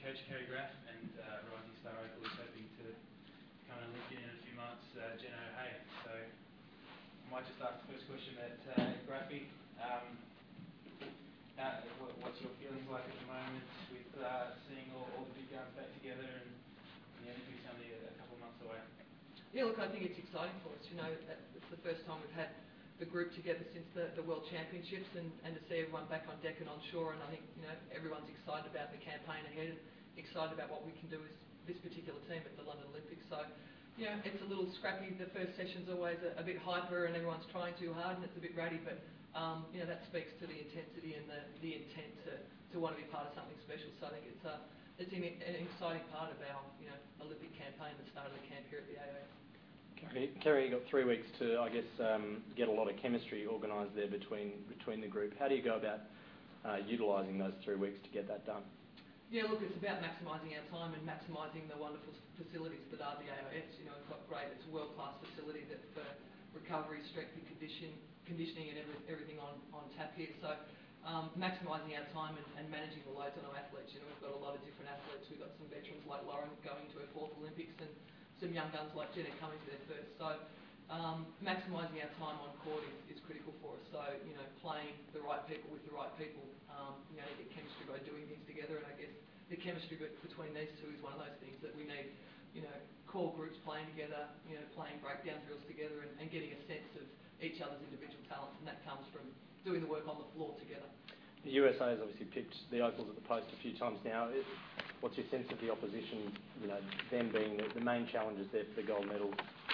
coach Kerry Graff and Rising Star Opal is hoping to become an Olympian in a few months, Jenna O'Hea. So I might just ask the first question at Graffy. What's your feelings like at the moment with seeing all the big guns back together and the Olympics only a couple of months away? Yeah, look, I think it's exciting for us. You know, it's the first time we've had the group together since the World Championships, and to see everyone back on deck and on shore. And I think, you know, everyone's excited about the campaign ahead and excited about what we can do as this particular team at the London Olympics. So, you know, it's a little scrappy. The first session's always a bit hyper and everyone's trying too hard and it's a bit ratty, but you know, that speaks to the intensity and the intent to want to be part of something special. So I think it's an exciting part of our, you know, Olympic campaign, the start of the camp here at the AIS. Kerry, you got 3 weeks to, I guess, get a lot of chemistry organised there between the group. How do you go about utilising those 3 weeks to get that done? Yeah, look, it's about maximising our time and maximising the wonderful facilities that are the AIS. You know, we've got great, it's a world-class facility that for recovery, strength and conditioning and everything on tap here. So maximising our time and managing the loads on our athletes. You know, we've got a lot of different athletes. We've got some veterans like Lauren going to her 4th Olympics and some young guns like Jenna coming to their first. So maximising our time on court is critical for us. So, you know, playing the right people with the right people, you know, you get chemistry by doing things together, and I guess the chemistry between these two is one of those things that we need, you know, core groups playing together, you know, playing breakdown drills together and getting a sense of each other's individual talents, and that comes from doing the work on the floor together. The USA has obviously picked the Opals at the post a few times now. What's your sense of the opposition, you know, them being the main challengers there for the gold medal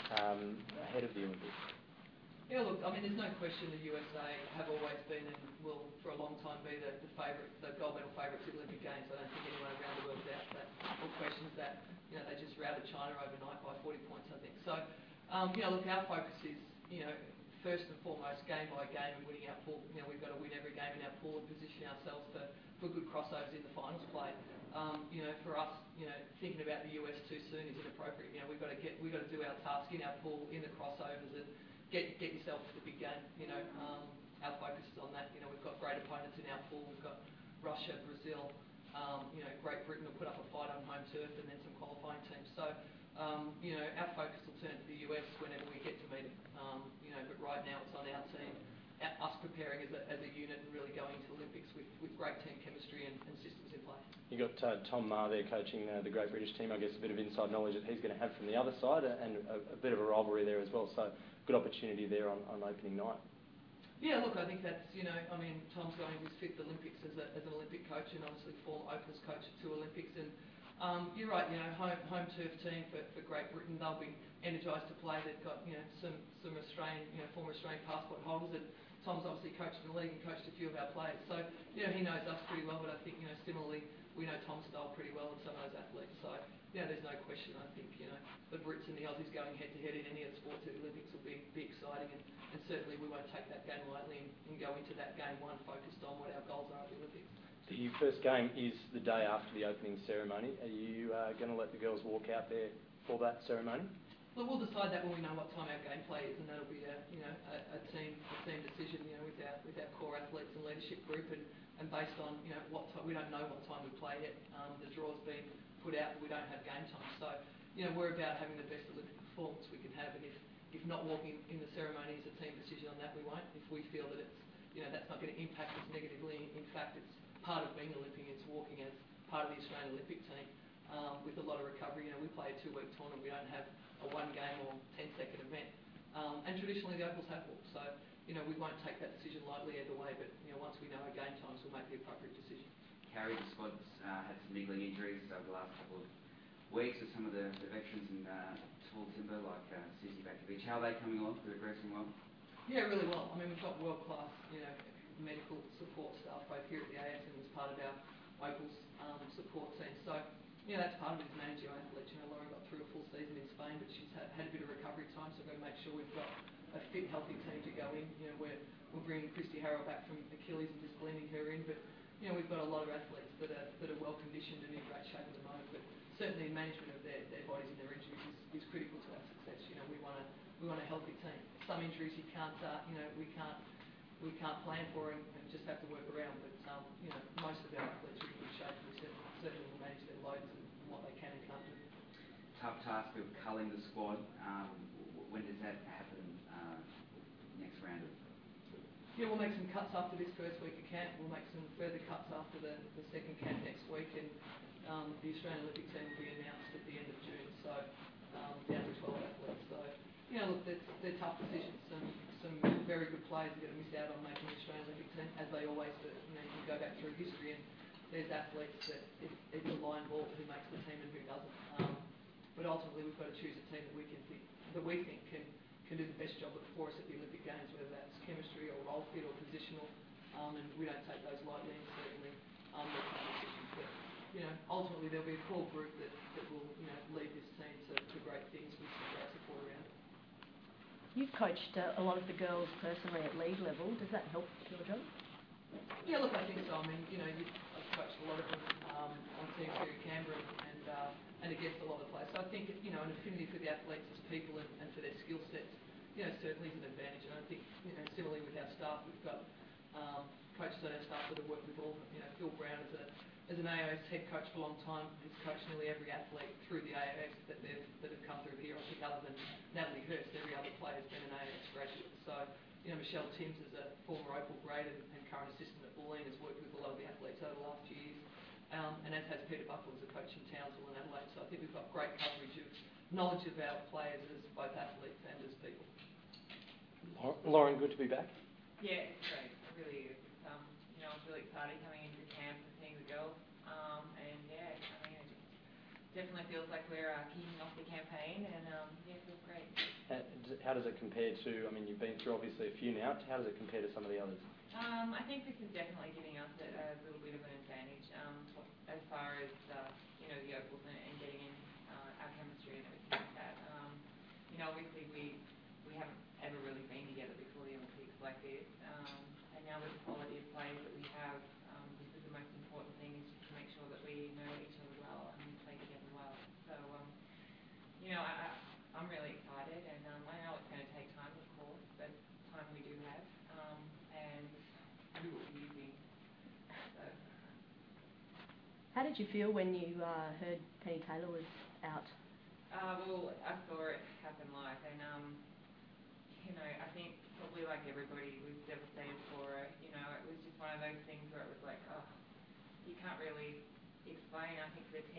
ahead of the Olympics? Yeah, look, I mean, there's no question the USA have always been and will for a long time be the favourite, the gold medal favourites at the Olympic Games. I don't think anyone around the world doubts that or questions that. You know, they just routed China overnight by 40 points, I think. So, you know, look, our focus is, you know, first and foremost, game by game and winning our pool. You know, we've got to win every game in our pool and position ourselves for good crossovers in the finals play. You know, for us, you know, thinking about the US too soon is inappropriate. You know, we've got to do our task in our pool, in the crossovers, and get yourself to the big game. You know, our focus is on that. You know, we've got great opponents in our pool. We've got Russia, Brazil. You know, Great Britain will put up a fight on home turf, and then some qualifying teams. So, you know, our focus will turn to the US whenever we get to meet them. You know, but right now it's on our team, us preparing as a unit and really going into the Olympics with great team chemistry and systems in place. You got Tom Maher there coaching the Great British team. I guess a bit of inside knowledge that he's going to have from the other side, and a bit of a rivalry there as well. So good opportunity there on opening night. Yeah, look, I think that's, you know, I mean, Tom's going to his 5th Olympics as an Olympic coach, and obviously former Opals coach at 2 Olympics. And you're right, you know, home turf team for Great Britain. They'll be energised to play. They've got, you know, some Australian, you know, former Australian passport holders. And Tom's obviously coached in the league and coached a few of our players. So, you know, he knows us pretty well. But I think, you know, similarly, we know Tom's style pretty well and some of those athletes. So, you know, there's no question. I think, you know, the Brits and the Aussies going head to head in any of the sports at the Olympics will be exciting. And certainly we won't take that game lightly and go into that game one focused on what our goals are at the Olympics. The first game is the day after the opening ceremony. Are you going to let the girls walk out there for that ceremony? Well, we'll decide that when we know what time our gameplay is, and that'll be a team decision, you know, with our core athletes and leadership group, and based on, you know, what time. We don't know what time we play yet. The draw's been put out, but we don't have game time. So, you know, we're about having the best Olympic performance we can have, and if not walking in the ceremony is a team decision on that, we won't. If we feel that it's, you know, that's not going to impact us negatively, in fact, it's part of being Olympian, it's walking as part of the Australian Olympic team with a lot of recovery. You know, we play a 2-week tournament, we don't have a 1-game or 10-second event. And traditionally the Opals have walked, so, you know, we won't take that decision lightly either way, but, you know, once we know our game times, we'll make the appropriate decision. Kerry, the squad's had some niggling injuries over the last couple of weeks with some of the veterans in tall timber like Susie Bakovic. How are they coming along? They're progressing well? Yeah, really well. I mean, we've got world-class, you know, medical support staff both here at the AS and as part of our Opals support team. So, you know, that's part of it is managing our athletes. You know, Lauren got through a full season in Spain, but she's had a bit of recovery time, so we've got to make sure we've got a fit, healthy team to go in. You know, we're bringing Christy Harrell back from Achilles and just blending her in, but, you know, we've got a lot of athletes that are well conditioned and in great shape at the moment, but certainly management of their bodies and their injuries is critical to our success. You know, we want a healthy team. Some injuries you can't, you know, we can't plan for and just have to work around. But you know, most of our athletes are in good shape. We certainly will manage their tough task of culling the squad. When does that happen next round of? Yeah, we'll make some cuts after this first week of camp. We'll make some further cuts after the second camp next week, and the Australian Olympic team will be announced at the end of June. So down to 12 athletes. So look, they're tough decisions. Some very good players are going to miss out on making the Australian Olympic team, as they always do. You can go back through history, and there's athletes that it's a line ball who makes the team and who doesn't. But ultimately, we've got to choose a team that we think can do the best job for us at the Olympic Games, whether that's chemistry or role fit or positional, and we don't take those lightly, and certainly they're tough decisions. But ultimately there'll be a core group that will lead this team to great things with some great support around it. You've coached a lot of the girls personally at league level. Does that help your job? Yeah, look, I think so. I mean, I've coached a lot of them on teams here at Canberra and against a lot of players. So I think an affinity for the athletes as people and for their skill sets, certainly is an advantage. And I think similarly with our staff, we've got coaches on our staff that have worked with all. Phil Brown as an AIS head coach for a long time, he's coached nearly every athlete through the AIS that have come through here. I think other than Natalie Hurst, every other player's been an AIS graduate. So Michelle Timms is a former Opal grade and current assistant at Bulleen, has worked with a lot of the athletes over the last few years. And as has Peter Buckle as a coach in Townsville and Adelaide. So I think we've got great coverage of knowledge of our players as both athletes and as people. Lauren, good to be back. Yeah, it's great. It really is. I was really excited coming into the camp and seeing the girls. And yeah, it just definitely feels like we're kicking off the campaign, and it feels great. How does it compare to? I mean, you've been through obviously a few now. How does it compare to some of the others? I think this is definitely giving us a little bit of an advantage as far as the Opals and getting in our chemistry and everything like that. Obviously we haven't ever really been together before the Olympics like this, and now with the quality of players that we have, this is the most important thing, is just to make sure that we know each other well and we play together well. So I'm really excited, and I know it's going to take time, of course, but time we do have, and we will be using. So. How did you feel when you heard Penny Taylor was out? Well, I saw it happen live, and I think probably like everybody was devastated for her. It was just one of those things where it was like, oh, you can't really explain. I think the team